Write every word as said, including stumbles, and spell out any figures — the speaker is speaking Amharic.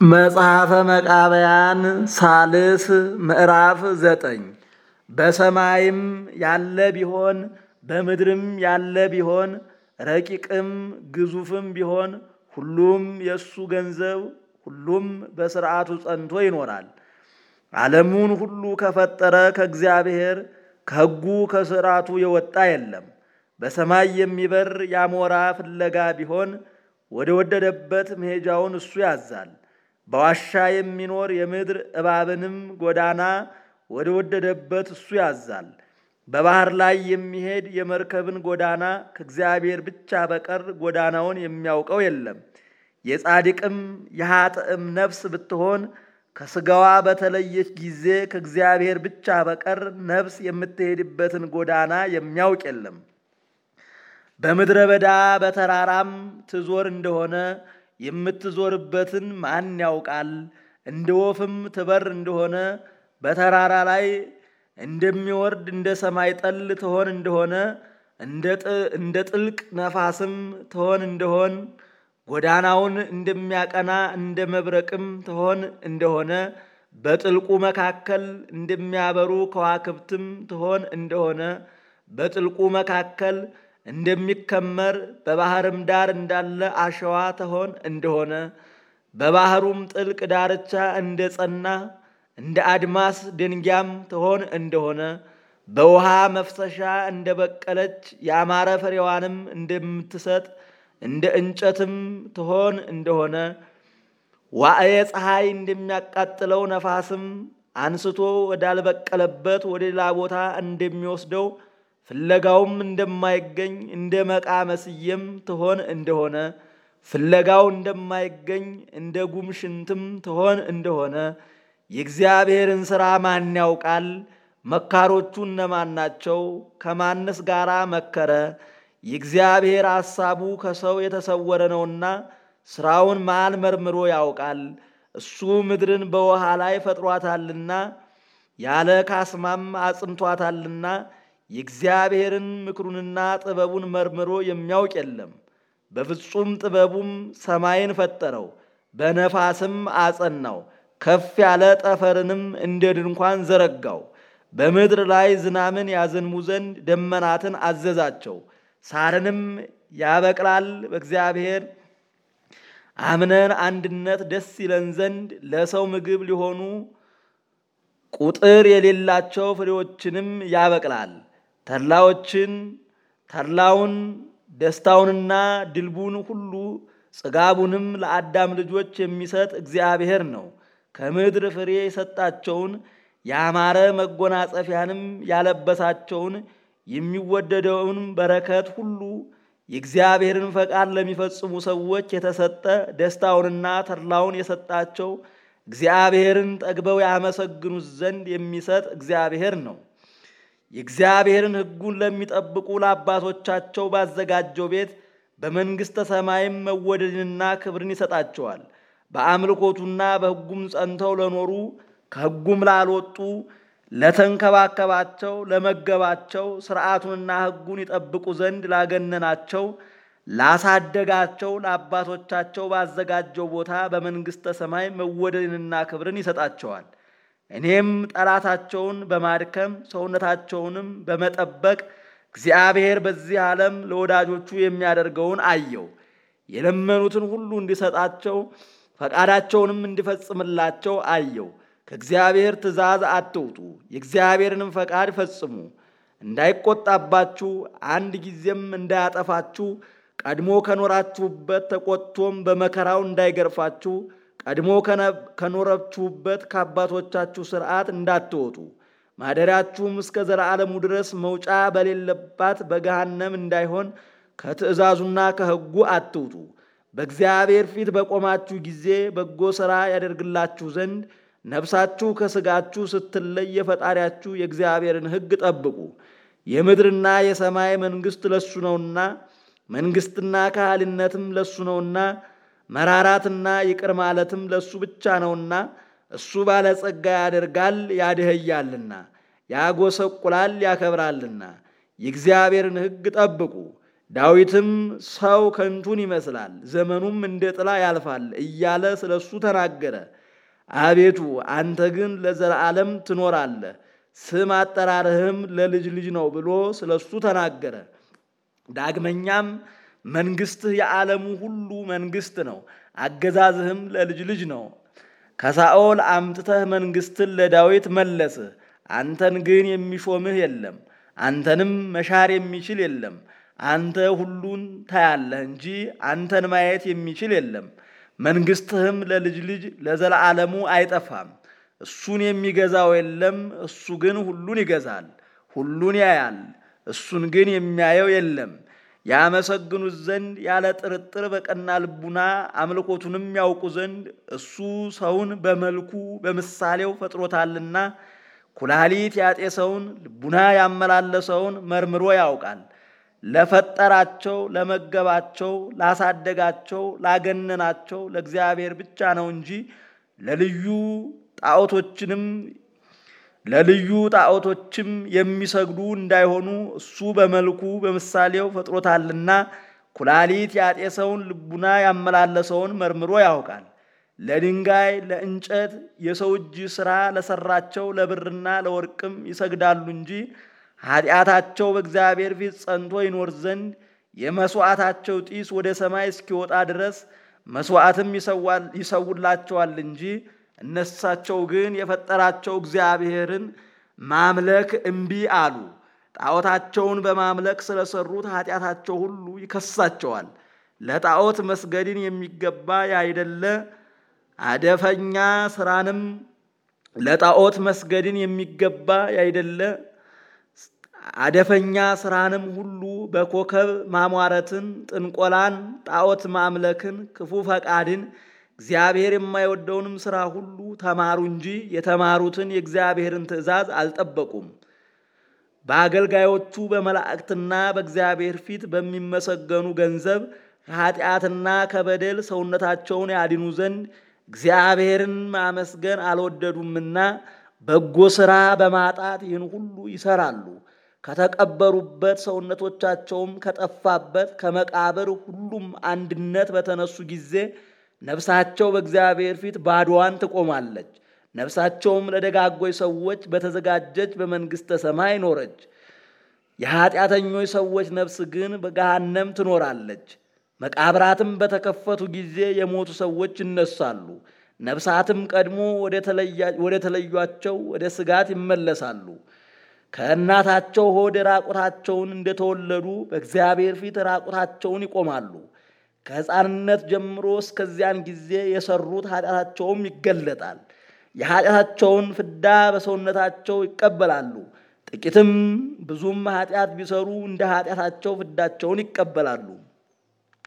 መጽሐፈ መቃብያን ሳልስ ምዕራፍ ዘጠኝ በሰማይም ያለ ቢሆን በምድርም ያለ ቢሆን ረቂቅም ግዙፍም ቢሆን ሁሉም የእሱ ገንዘብ፣ ሁሉም በሥርዓቱ ጸንቶ ይኖራል። ዓለሙን ሁሉ ከፈጠረ ከእግዚአብሔር ከሕጉ ከሥርዓቱ የወጣ የለም። በሰማይ የሚበር ያሞራ ፍለጋ ቢሆን ወደ ወደደበት መሄጃውን እሱ ያዛል። በዋሻ የሚኖር የምድር እባብንም ጎዳና ወደ ወደደበት እሱ ያዛል። በባህር ላይ የሚሄድ የመርከብን ጎዳና ከእግዚአብሔር ብቻ በቀር ጎዳናውን የሚያውቀው የለም። የጻድቅም የኃጥእም ነፍስ ብትሆን ከሥጋዋ በተለየች ጊዜ ከእግዚአብሔር ብቻ በቀር ነፍስ የምትሄድበትን ጎዳና የሚያውቅ የለም። በምድረ በዳ በተራራም ትዞር እንደሆነ የምትዞርበትን ማን ያውቃል? እንደ ወፍም ትበር እንደሆነ በተራራ ላይ እንደሚወርድ እንደ ሰማይ ጠል ትሆን እንደሆነ እንደ ጥልቅ ነፋስም ትሆን እንደሆን ጎዳናውን እንደሚያቀና እንደ መብረቅም ትሆን እንደሆነ በጥልቁ መካከል እንደሚያበሩ ከዋክብትም ትሆን እንደሆነ በጥልቁ መካከል እንደሚከመር በባህርም ዳር እንዳለ አሸዋ ትሆን እንደሆነ በባህሩም ጥልቅ ዳርቻ እንደ ጸና እንደ አድማስ ድንጋይም ትሆን እንደሆነ በውሃ መፍሰሻ እንደ በቀለች ያማረ ፍሬዋንም እንደምትሰጥ እንደ እንጨትም ትሆን እንደሆነ ዋዕየ ፀሐይ እንደሚያቃጥለው ነፋስም አንስቶ ወዳልበቀለበት ወደ ሌላ ቦታ እንደሚወስደው ፍለጋውም እንደማይገኝ እንደ መቃ መስየም ትሆን እንደሆነ ፍለጋው እንደማይገኝ እንደ ጉም ሽንትም ትሆን እንደሆነ የእግዚአብሔርን ሥራ ማን ያውቃል? መካሮቹ እነማን ናቸው? ከማንስ ጋራ መከረ? የእግዚአብሔር ሐሳቡ ከሰው የተሰወረ ነውና ሥራውን ማን መርምሮ ያውቃል? እሱ ምድርን በውሃ ላይ ፈጥሯታልና ያለ ካስማም አጽንቷታልና የእግዚአብሔርን ምክሩንና ጥበቡን መርምሮ የሚያውቅ የለም። በፍጹም ጥበቡም ሰማይን ፈጠረው፣ በነፋስም አጸናው፣ ከፍ ያለ ጠፈርንም እንደ ድንኳን ዘረጋው። በምድር ላይ ዝናምን ያዘንሙ ዘንድ ደመናትን አዘዛቸው፣ ሳርንም ያበቅላል። በእግዚአብሔር አምነን አንድነት ደስ ይለን ዘንድ ለሰው ምግብ ሊሆኑ ቁጥር የሌላቸው ፍሬዎችንም ያበቅላል። ተድላዎችን ተድላውን ደስታውንና ድልቡን ሁሉ ጽጋቡንም ለአዳም ልጆች የሚሰጥ እግዚአብሔር ነው። ከምድር ፍሬ የሰጣቸውን ያማረ መጎናጸፊያንም ያለበሳቸውን የሚወደደውን በረከት ሁሉ የእግዚአብሔርን ፈቃድ ለሚፈጽሙ ሰዎች የተሰጠ ደስታውንና ተድላውን የሰጣቸው እግዚአብሔርን ጠግበው ያመሰግኑት ዘንድ የሚሰጥ እግዚአብሔር ነው። የእግዚአብሔርን ሕጉን ለሚጠብቁ ለአባቶቻቸው ባዘጋጀው ቤት በመንግሥተ ሰማይም መወደድንና ክብርን ይሰጣቸዋል። በአምልኮቱና በሕጉም ጸንተው ለኖሩ ከሕጉም ላልወጡ ለተንከባከባቸው ለመገባቸው ሥርዓቱንና ሕጉን ይጠብቁ ዘንድ ላገነናቸው ላሳደጋቸው ለአባቶቻቸው ባዘጋጀው ቦታ በመንግሥተ ሰማይ መወደድንና ክብርን ይሰጣቸዋል። እኔም ጠላታቸውን በማድከም ሰውነታቸውንም በመጠበቅ እግዚአብሔር በዚህ ዓለም ለወዳጆቹ የሚያደርገውን አየው። የለመኑትን ሁሉ እንዲሰጣቸው ፈቃዳቸውንም እንዲፈጽምላቸው አየው። ከእግዚአብሔር ትእዛዝ አትውጡ፣ የእግዚአብሔርንም ፈቃድ ፈጽሙ። እንዳይቆጣባችሁ አንድ ጊዜም እንዳያጠፋችሁ ቀድሞ ከኖራችሁበት ተቆጥቶም በመከራው እንዳይገርፋችሁ ቀድሞ ከኖራችሁበት ከአባቶቻችሁ ሥርዓት እንዳትወጡ ማደሪያችሁም እስከ ዘላለሙ ድረስ መውጫ በሌለባት በገሃነም እንዳይሆን ከትእዛዙና ከሕጉ አትውጡ። በእግዚአብሔር ፊት በቆማችሁ ጊዜ በጎ ሥራ ያደርግላችሁ ዘንድ ነፍሳችሁ ከሥጋችሁ ስትለይ የፈጣሪያችሁ የእግዚአብሔርን ሕግ ጠብቁ። የምድርና የሰማይ መንግሥት ለሱ ነውና መንግሥትና ካህሊነትም ለሱ ነውና መራራትና ይቅር ማለትም ለሱ ብቻ ነውና እሱ ባለጸጋ ያደርጋል ያድህያልና፣ ያጎሰቁላል ያከብራልና። የእግዚአብሔርን ሕግ ጠብቁ፣ ዳዊትም ሰው ከንቱን ይመስላል፣ ዘመኑም እንደ ጥላ ያልፋል እያለ ስለሱ ተናገረ። አቤቱ አንተ ግን ለዘላለም ትኖራለህ፣ ስም አጠራርህም ለልጅ ልጅ ነው ብሎ ስለሱ ተናገረ። ዳግመኛም መንግስትህ የዓለሙ ሁሉ መንግስት ነው፣ አገዛዝህም ለልጅ ልጅ ነው። ከሳኦል አምጥተህ መንግስትን ለዳዊት መለስህ። አንተን ግን የሚሾምህ የለም፣ አንተንም መሻር የሚችል የለም። አንተ ሁሉን ታያለህ እንጂ አንተን ማየት የሚችል የለም። መንግስትህም ለልጅ ልጅ ለዘላለሙ አይጠፋም። እሱን የሚገዛው የለም፣ እሱ ግን ሁሉን ይገዛል። ሁሉን ያያል፣ እሱን ግን የሚያየው የለም። ያመሰግኑት ዘንድ ያለ ጥርጥር በቀና ልቡና አምልኮቱንም ያውቁ ዘንድ እሱ ሰውን በመልኩ በምሳሌው ፈጥሮታልና ኩላሊት ያጤሰውን ልቡና ያመላለሰውን መርምሮ ያውቃል። ለፈጠራቸው ለመገባቸው ላሳደጋቸው ላገነናቸው ለእግዚአብሔር ብቻ ነው እንጂ ለልዩ ጣዖቶችንም ለልዩ ጣዖቶችም የሚሰግዱ እንዳይሆኑ እሱ በመልኩ በምሳሌው ፈጥሮታልና ኩላሊት ያጤሰውን ልቡና ያመላለሰውን መርምሮ ያውቃል። ለድንጋይ ለእንጨት የሰው እጅ ሥራ ለሰራቸው ለብርና ለወርቅም ይሰግዳሉ እንጂ ኃጢአታቸው በእግዚአብሔር ፊት ጸንቶ ይኖር ዘንድ የመስዋዕታቸው ጢስ ወደ ሰማይ እስኪወጣ ድረስ መስዋዕትም ይሰውላቸዋል እንጂ እነሳቸው ግን የፈጠራቸው እግዚአብሔርን ማምለክ እምቢ አሉ። ጣዖታቸውን በማምለክ ስለሰሩት ኃጢአታቸው ሁሉ ይከሳቸዋል። ለጣዖት መስገድን የሚገባ ያይደለ አደፈኛ ስራንም ለጣዖት መስገድን የሚገባ ያይደለ አደፈኛ ስራንም ሁሉ በኮከብ ማሟረትን፣ ጥንቆላን፣ ጣዖት ማምለክን፣ ክፉ ፈቃድን እግዚአብሔር የማይወደውንም ሥራ ሁሉ ተማሩ እንጂ የተማሩትን የእግዚአብሔርን ትእዛዝ አልጠበቁም። በአገልጋዮቹ በመላእክትና በእግዚአብሔር ፊት በሚመሰገኑ ገንዘብ ከኃጢአትና ከበደል ሰውነታቸውን ያድኑ ዘንድ እግዚአብሔርን ማመስገን አልወደዱምና በጎ ሥራ በማጣት ይህን ሁሉ ይሰራሉ። ከተቀበሩበት ሰውነቶቻቸውም ከጠፋበት ከመቃብር ሁሉም አንድነት በተነሱ ጊዜ ነፍሳቸው በእግዚአብሔር ፊት ባዶዋን ትቆማለች። ነፍሳቸውም ለደጋጎች ሰዎች በተዘጋጀች በመንግሥተ ሰማይ ኖረች። የኃጢአተኞች ሰዎች ነፍስ ግን በገሃነም ትኖራለች። መቃብራትም በተከፈቱ ጊዜ የሞቱ ሰዎች ይነሳሉ። ነፍሳትም ቀድሞ ወደ ተለዩአቸው ወደ ስጋት ይመለሳሉ። ከእናታቸው ሆድ ራቁታቸውን እንደተወለዱ በእግዚአብሔር ፊት ራቁታቸውን ይቆማሉ። ከሕፃንነት ጀምሮ እስከዚያን ጊዜ የሰሩት ኃጢአታቸውም ይገለጣል። የኃጢአታቸውን ፍዳ በሰውነታቸው ይቀበላሉ። ጥቂትም ብዙም ኃጢአት ቢሰሩ እንደ ኃጢአታቸው ፍዳቸውን ይቀበላሉ።